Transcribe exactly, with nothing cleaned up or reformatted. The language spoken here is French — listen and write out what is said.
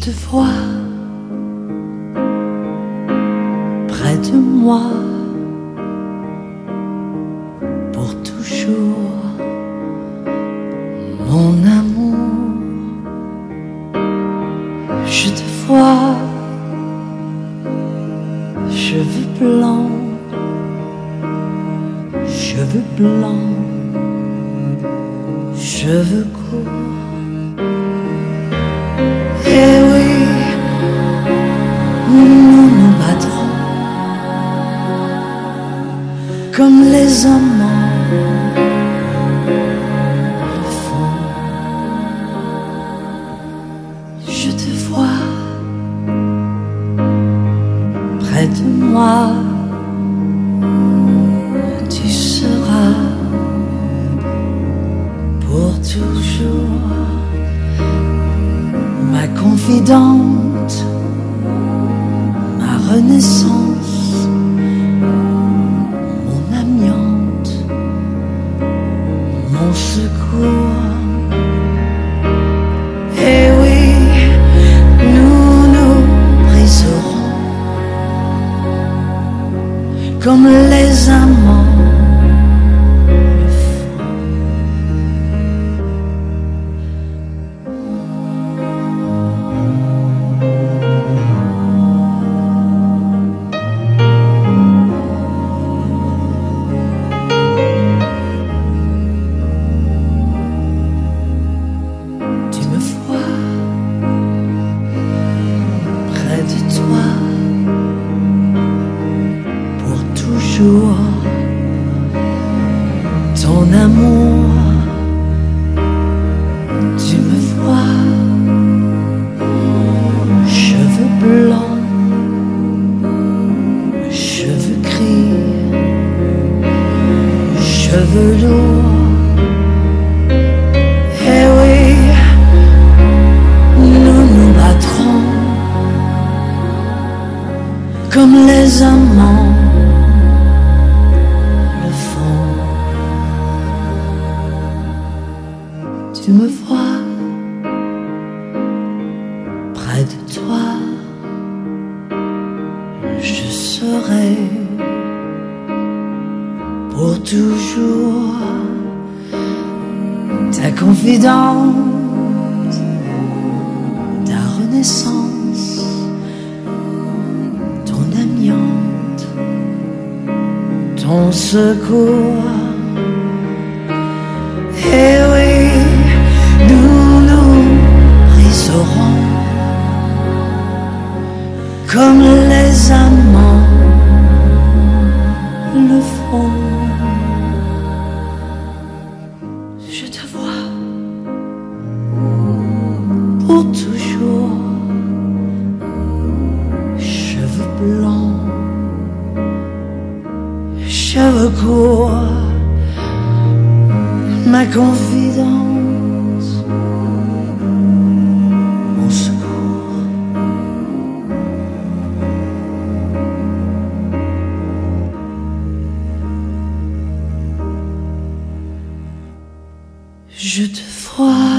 te vois près de moi pour toujours, mon amour. Je te vois, cheveux blancs, cheveux blancs, cheveux courts. Et oui, nous nous battrons comme les amants le font. Je te vois près de moi, tu seras pour toujours ma confidente, ma renaissance, mon amiante, mon secours. Et oui, nous nous briserons comme les amants le font. Tu me vois près de toi pour toujours, ton amour. Tu me vois, cheveux blancs, cheveux gris, cheveux lourds. Et oui, nous nous battrons comme les amants le font. Tu me vois près de toi, je serai pour toujours ta confidente, ta renaissance, ton amiante, ton secours. Et oui, nous nous briserons comme les amants le font. Je te vois pour toujours, cheveux blancs, cheveux courts, ma confidente, mon secours. Je te vois